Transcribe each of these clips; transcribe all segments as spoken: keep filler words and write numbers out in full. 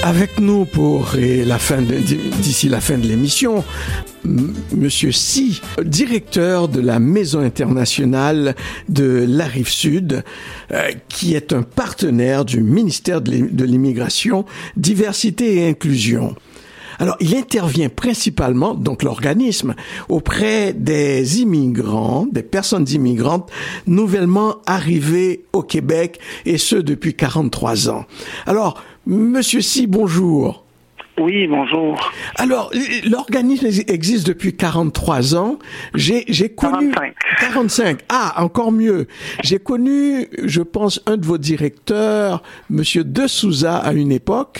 Avec nous pour la fin de, d'ici la fin de l'émission, Monsieur Sy, directeur de la Maison internationale de la Rive-Sud, euh, qui est un partenaire du ministère de l'Immigration, Diversité et Inclusion. Alors, il intervient principalement, donc l'organisme, auprès des immigrants, des personnes immigrantes nouvellement arrivées au Québec, et ce depuis quarante-trois ans. Alors, Monsieur Sy, bonjour. Oui, bonjour. Alors, l'organisme existe depuis quarante-trois ans. J'ai, j'ai connu... quarante-cinq. quarante-cinq. Ah, encore mieux. J'ai connu, je pense, un de vos directeurs, Monsieur De Souza, à une époque.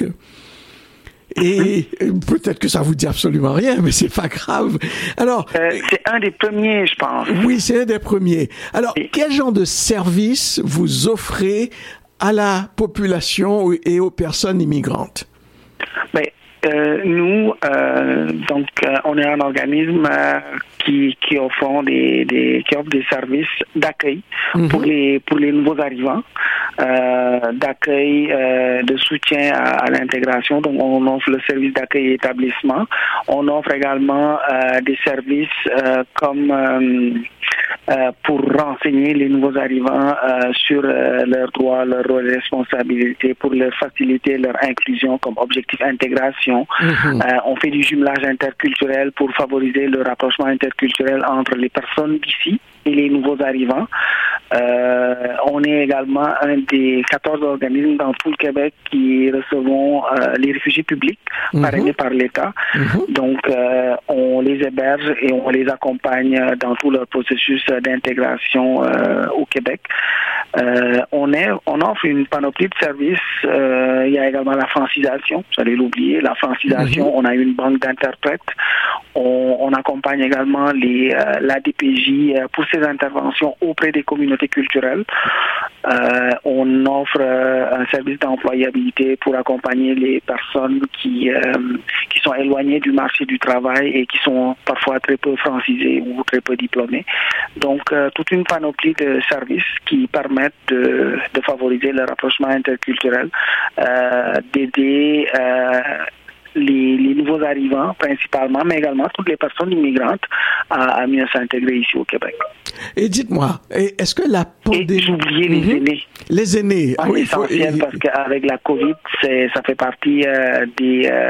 Et peut-être que ça vous dit absolument rien, mais c'est pas grave. Alors, euh, c'est un des premiers, je pense. Oui, c'est un des premiers. Alors, oui. Quel genre de service vous offrez à la population et aux personnes immigrantes? Ben, euh, nous, euh, donc, euh, on est un organisme euh, qui qui offre des, des qui offre des services d'accueil mm-hmm. pour les pour les nouveaux arrivants, euh, d'accueil, euh, de soutien à, à l'intégration. Donc, on offre le service d'accueil et établissement. On offre également euh, des services euh, comme euh, euh, pour renseigner les nouveaux arrivants euh, sur euh, leurs droits, leurs rôles et responsabilités, pour leur faciliter leur inclusion comme objectif intégration. Mm-hmm. Euh, on fait du jumelage interculturel pour favoriser le rapprochement interculturel entre les personnes d'ici et les nouveaux arrivants. Euh, on est également un des quatorze organismes dans tout le Québec qui recevons euh, les réfugiés publics mm-hmm. parrainés par l'État. Mm-hmm. Donc, euh, on les héberge et on les accompagne dans tout leur processus d'intégration euh, au Québec. Euh, on, est, on offre une panoplie de services. Euh, il y a également la francisation, j'allais l'oublier, la francisation. Mm-hmm. On a une banque d'interprètes. On, on accompagne également les, euh, l'A D P J pour ses interventions auprès des communautés culturelles. Euh, on offre euh, un service d'employabilité pour accompagner les personnes qui, euh, qui sont éloignées du marché du travail et qui sont parfois très peu francisées ou très peu diplômées. Donc, euh, toute une panoplie de services qui permettent de, de favoriser le rapprochement interculturel, euh, d'aider euh, Les, les nouveaux arrivants principalement, mais également toutes les personnes immigrantes à, à mieux s'intégrer ici au Québec. Et dites-moi, est-ce que la pandémie... Et j'oubliais les mm-hmm. aînés. Les aînés, ah, oui, essentiel faut... parce qu'avec la COVID, c'est, ça fait partie euh, des, euh,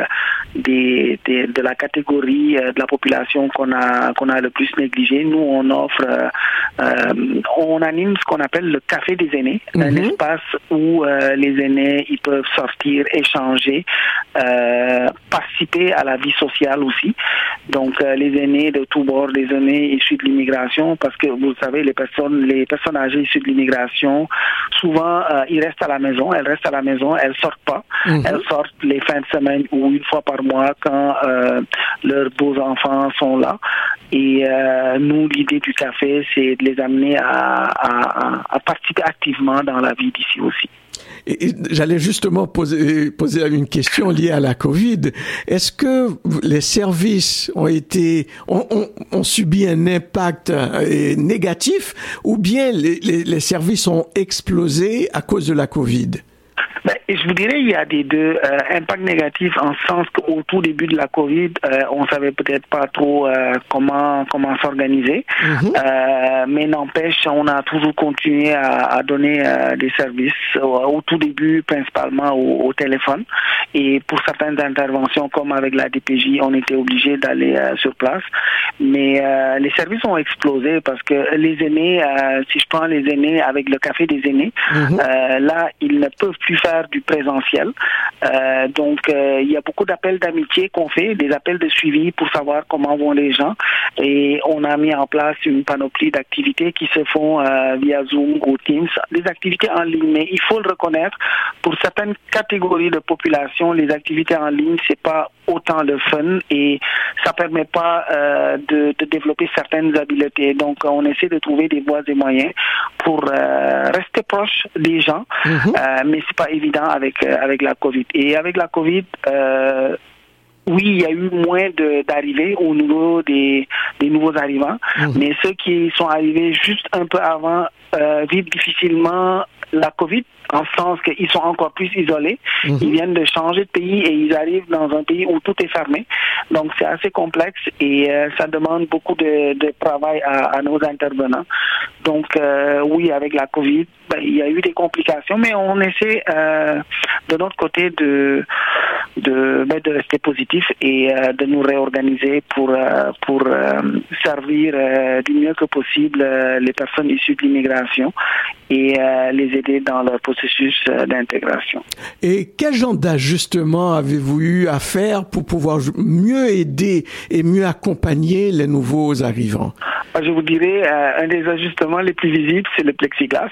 des, des, de la catégorie euh, de la population qu'on a, qu'on a le plus négligée. Nous, on offre, euh, euh, on anime ce qu'on appelle le café des aînés, mm-hmm. un espace où euh, les aînés ils peuvent sortir, échanger, euh, participer à la vie sociale aussi. Donc, euh, les aînés de tous bords, les aînés issus de l'immigration, parce que vous savez, les personnes, les personnes âgées issues de l'immigration, souvent, euh, ils restent à la maison, elles restent à la maison, elles sortent pas. Mm-hmm. Elles sortent les fins de semaine ou une fois par mois quand euh, leurs beaux enfants sont là. Et euh, nous, l'idée du café, c'est de les amener à, à, à participer activement dans la vie d'ici aussi. Et j'allais justement poser, poser une question liée à la COVID. Est-ce que les services ont été, ont, ont, ont subi un impact négatif ou bien les, les, les services ont explosé à cause de la COVID? Ben, je vous dirais il y a des deux euh, impacts négatifs en ce sens qu'au tout début de la COVID, euh, on savait peut-être pas trop euh, comment comment s'organiser, mm-hmm. euh, mais n'empêche, on a toujours continué à, à donner euh, des services au, au tout début, principalement au, au téléphone, et pour certaines interventions comme avec la D P J, on était obligé d'aller euh, sur place, mais euh, les services ont explosé parce que les aînés, euh, si je prends les aînés avec le café des aînés, mm-hmm. euh, là ils ne peuvent plus faire du présentiel. Euh, donc, euh, il y a beaucoup d'appels d'amitié qu'on fait, des appels de suivi pour savoir comment vont les gens. Et on a mis en place une panoplie d'activités qui se font euh, via Zoom ou Teams, des activités en ligne. Mais il faut le reconnaître, pour certaines catégories de population, les activités en ligne, c'est pas autant le fun et ça permet pas euh, de, de développer certaines habiletés. Donc, on essaie de trouver des voies et moyens pour euh, rester proche des gens, mm-hmm. euh, mais c'est pas évident avec euh, avec la COVID. Et avec la COVID, euh, oui, il y a eu moins de, d'arrivées au niveau des, des nouveaux arrivants, mmh. mais ceux qui sont arrivés juste un peu avant euh, vivent difficilement la COVID en ce sens qu'ils sont encore plus isolés. Mmh. Ils viennent de changer de pays et ils arrivent dans un pays où tout est fermé. Donc, c'est assez complexe et euh, ça demande beaucoup de, de travail à, à nos intervenants. Donc, euh, oui, avec la COVID, ben, il y a eu des complications, mais on essaie euh, de notre côté de, de, ben, de rester positif et euh, de nous réorganiser pour, euh, pour euh, servir euh, du mieux que possible euh, les personnes issues de l'immigration et euh, les aider dans leur processus euh, d'intégration. Et quel genre d'ajustement avez-vous eu à faire pour pouvoir mieux aider et mieux accompagner les nouveaux arrivants? Je vous dirais, euh, un des ajustements les plus visibles, c'est le plexiglas.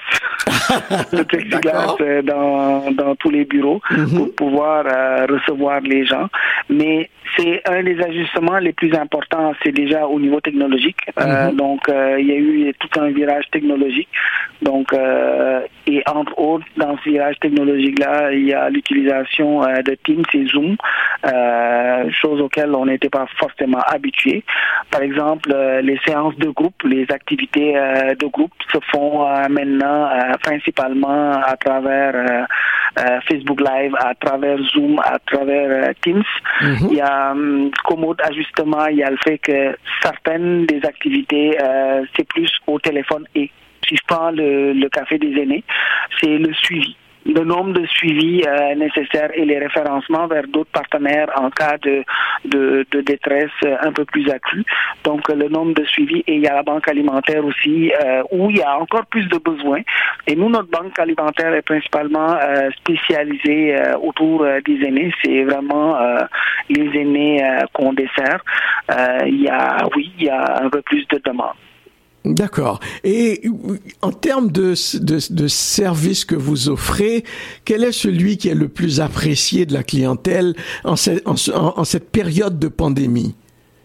le plexiglas euh, dans, dans tous les bureaux mm-hmm. pour pouvoir euh, recevoir les gens. Mais c'est un des ajustements les plus importants, c'est déjà au niveau technologique. Mm-hmm. Euh, donc, euh, il y a eu tout un virage technologique. Donc, euh, et entre autres, dans ce virage technologique-là, il y a l'utilisation euh, de Teams et Zoom, euh, choses auxquelles on n'était pas forcément habitué. Par exemple, euh, les séances de groupe, les activités euh, de groupe se font euh, maintenant euh, principalement à travers euh, euh, Facebook Live, à travers Zoom, à travers euh, Teams. Mm-hmm. Il y a um, comme autre ajustement, il y a le fait que certaines des activités, euh, c'est plus au téléphone et si je prends le, le café des aînés, c'est le suivi. Le nombre de suivis euh, nécessaires et les référencements vers d'autres partenaires en cas de, de, de détresse euh, un peu plus accru. Donc, le nombre de suivis, et il y a la banque alimentaire aussi, euh, où il y a encore plus de besoins. Et nous, notre banque alimentaire est principalement euh, spécialisée euh, autour euh, des aînés. C'est vraiment euh, les aînés euh, qu'on dessert. Euh, il y a, oui, il y a un peu plus de demandes. D'accord. Et en termes de, de, de services que vous offrez, quel est celui qui est le plus apprécié de la clientèle en, ce, en, en cette période de pandémie?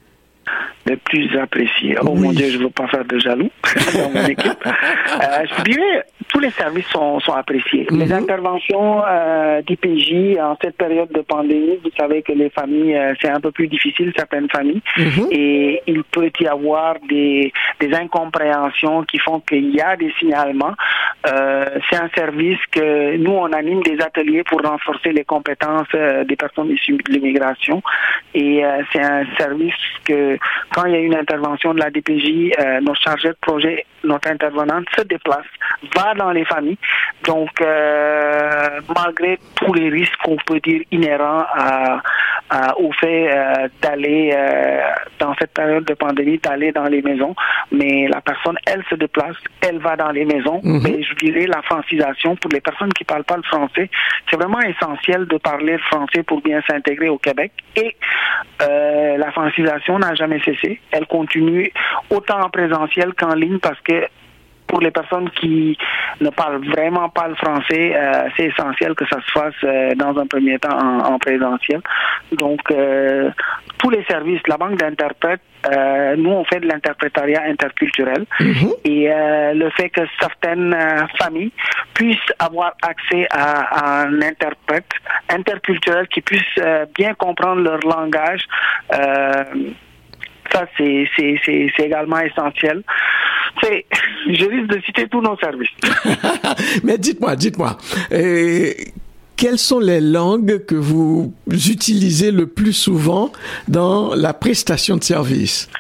Le plus apprécié. Oh oui. Mon Dieu, je ne veux pas faire de jaloux dans mon équipe. Euh, je dirais, tous les services sont, sont appréciés. Mm-hmm. Les interventions euh, d'I P J en cette période de pandémie, vous savez que les familles, euh, c'est un peu plus difficile, certaines familles, mm-hmm. et il peut y avoir des, des incompréhensions qui font qu'il y a des signalements. Euh, c'est un service que nous, on anime des ateliers pour renforcer les compétences euh, des personnes issues de l'immigration, et euh, c'est un service que quand il y a une intervention de la D P J, euh, notre chargé de projet, notre intervenante se déplace, va dans les familles. Donc, euh, malgré tous les risques qu'on peut dire inhérents à, à, au fait euh, d'aller euh, dans cette période de pandémie, d'aller dans les maisons, mais la personne, elle se déplace, elle va dans les maisons. Mm-hmm. Et je dirais la francisation pour les personnes qui ne parlent pas le français, c'est vraiment essentiel de parler le français pour bien s'intégrer au Québec. Et euh, la francisation n'a jamais cessé. Elle continue autant en présentiel qu'en ligne parce que pour les personnes qui ne parlent vraiment pas le français, euh, c'est essentiel que ça se fasse euh, dans un premier temps en, en présentiel. Donc, euh, tous les services, la banque d'interprètes, euh, nous, on fait de l'interprétariat interculturel. Mm-hmm. Et euh, le fait que certaines euh, familles puissent avoir accès à, à un interprète interculturel qui puisse euh, bien comprendre leur langage, euh, ça, c'est, c'est, c'est, c'est également essentiel. C'est, je risque de citer tous nos services. Mais dites-moi, dites-moi, euh, quelles sont les langues que vous utilisez le plus souvent dans la prestation de service?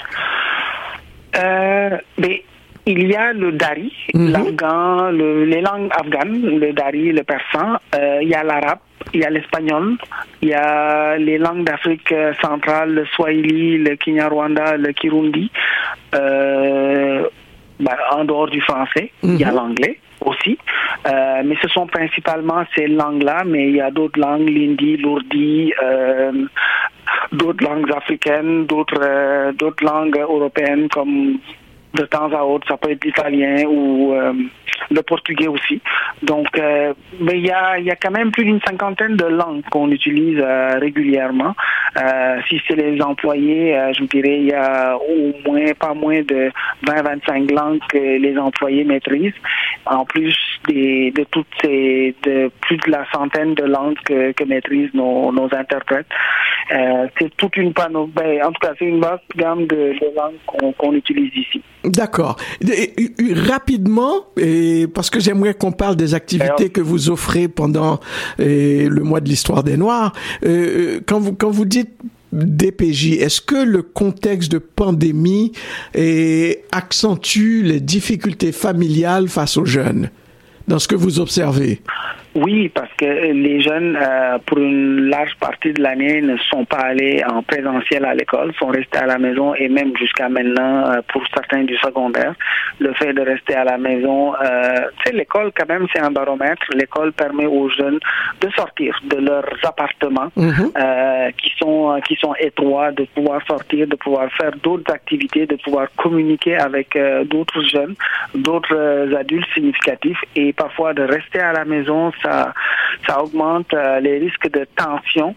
Euh, mais il y a le dari, mm-hmm. l'afghan, le, les langues afghanes, le dari, le persan, euh, il y a l'arabe, il y a l'espagnol, il y a les langues d'Afrique centrale, le swahili, le kinyarwanda, le kirundi. Euh, ben, en dehors du français, mm-hmm. il y a l'anglais aussi. Euh, mais ce sont principalement ces langues-là, mais il y a d'autres langues, l'hindi, l'ourdi, euh, d'autres langues africaines, d'autres, euh, d'autres langues européennes comme de temps à autre, ça peut être l'italien ou euh, le portugais aussi. Donc, euh, mais il y a, il y a quand même plus d'une cinquantaine de langues qu'on utilise euh, régulièrement. Euh, si c'est les employés, euh, je vous dirais, il y a au moins, pas moins de vingt à vingt-cinq langues que les employés maîtrisent. En plus des, de toutes ces, de plus de la centaine de langues que, que maîtrisent nos, nos interprètes. Euh, c'est toute une panoplie, ben, en tout cas, c'est une vaste gamme de, de langues qu'on, qu'on utilise ici. D'accord. Et, et, rapidement, et parce que j'aimerais qu'on parle des activités Alors, que vous offrez pendant et, le mois de l'histoire des Noirs. Euh, quand vous quand vous dites D P J, est-ce que le contexte de pandémie et accentue les difficultés familiales face aux jeunes, dans ce que vous observez? Oui, parce que les jeunes, euh, pour une large partie de l'année, ne sont pas allés en présentiel à l'école, sont restés à la maison et même jusqu'à maintenant, euh, pour certains du secondaire, le fait de rester à la maison, euh, tu sais, l'école quand même, c'est un baromètre. L'école permet aux jeunes de sortir de leurs appartements mm-hmm. euh, qui sont qui sont étroits, de pouvoir sortir, de pouvoir faire d'autres activités, de pouvoir communiquer avec euh, d'autres jeunes, d'autres euh, adultes significatifs et parfois de rester à la maison. Ça, ça augmente euh, les risques de tension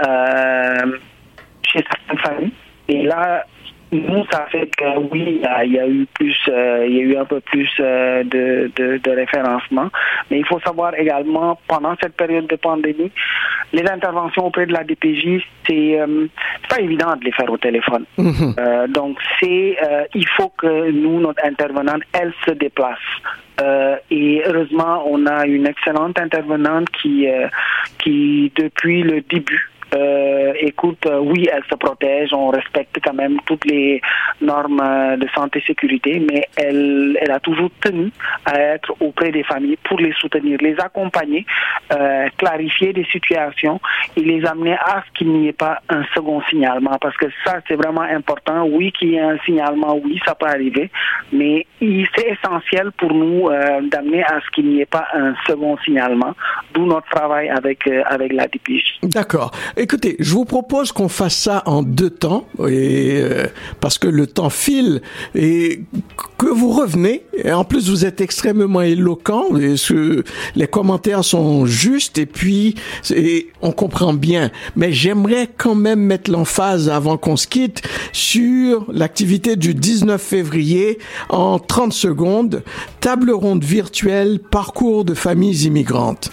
euh, chez certaines familles. Et là, nous, ça fait que oui, il y a, il y a eu plus, euh, il y a eu un peu plus euh, de, de, de référencement. Mais il faut savoir également, pendant cette période de pandémie, les interventions auprès de la D P J, c'est, euh, c'est pas évident de les faire au téléphone. Mm-hmm. Euh, donc, c'est, euh, il faut que nous, notre intervenante, elle se déplace. Euh, et heureusement, on a une excellente intervenante qui, euh, qui depuis le début, Euh, écoute, euh, oui, elle se protège, on respecte quand même toutes les normes euh, de santé-sécurité, mais elle, elle a toujours tenu à être auprès des familles pour les soutenir, les accompagner, euh, clarifier des situations et les amener à ce qu'il n'y ait pas un second signalement, parce que ça, c'est vraiment important. Oui, qu'il y ait un signalement, oui, ça peut arriver, mais il, c'est essentiel pour nous euh, d'amener à ce qu'il n'y ait pas un second signalement, d'où notre travail avec, euh, avec la D P J. D'accord. Écoutez, je vous propose qu'on fasse ça en deux temps, et, euh, parce que le temps file, et que vous revenez. Et en plus, vous êtes extrêmement éloquent, et ce, les commentaires sont justes, et puis et on comprend bien. Mais j'aimerais quand même mettre l'emphase, avant qu'on se quitte, sur l'activité du dix-neuf février, en trente secondes, table ronde virtuelle, parcours de familles immigrantes.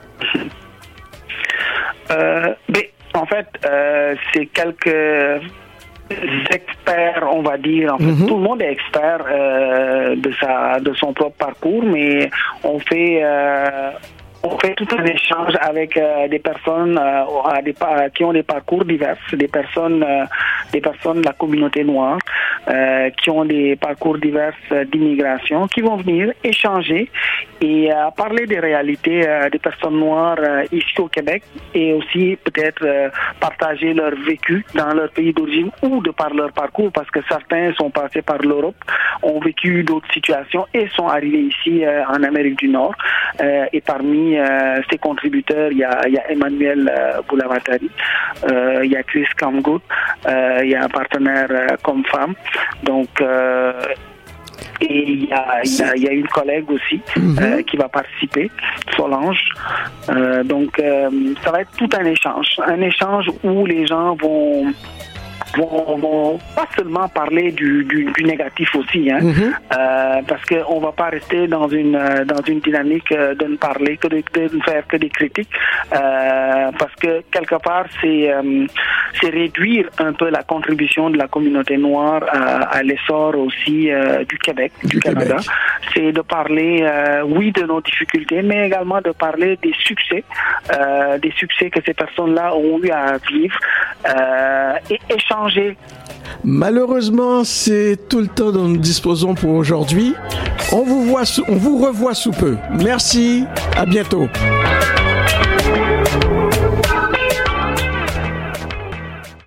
Euh, mais en fait, euh, c'est quelques experts, on va dire. En fait, mm-hmm. tout le monde est expert euh, de sa, de son propre parcours, mais on fait. Euh, On fait tout un échange avec euh, des personnes euh, à des, à, qui ont des parcours divers, des personnes, euh, des personnes de la communauté noire euh, qui ont des parcours divers euh, d'immigration, qui vont venir échanger et euh, parler des réalités euh, des personnes noires euh, ici au Québec et aussi peut-être euh, partager leur vécu dans leur pays d'origine ou de par leur parcours, parce que certains sont passés par l'Europe, ont vécu d'autres situations et sont arrivés ici euh, en Amérique du Nord. Euh, et parmi Euh, ces contributeurs, il y a, il y a Emmanuel euh, Boulavatari, euh, il y a Chris Kamgout, euh, il y a un partenaire euh, comme femme. Donc, euh, et il y, a, il, y a, il y a une collègue aussi mm-hmm. euh, qui va participer, Solange. Euh, donc, euh, ça va être tout un échange. Un échange où les gens vont... Vont, vont pas seulement parler du, du, du négatif aussi, hein, mm-hmm. euh, parce que on va pas rester dans une dans une dynamique de ne parler que de, de ne faire que des critiques, euh, parce que quelque part c'est euh, c'est réduire un peu la contribution de la communauté noire à, à l'essor aussi euh, du Québec, du, du Canada. Québec. C'est de parler, euh, oui, de nos difficultés, mais également de parler des succès, euh, des succès que ces personnes-là ont eu à vivre euh, et échanger. Malheureusement, c'est tout le temps dont nous disposons pour aujourd'hui. On vous voit, on vous revoit sous peu. Merci, à bientôt.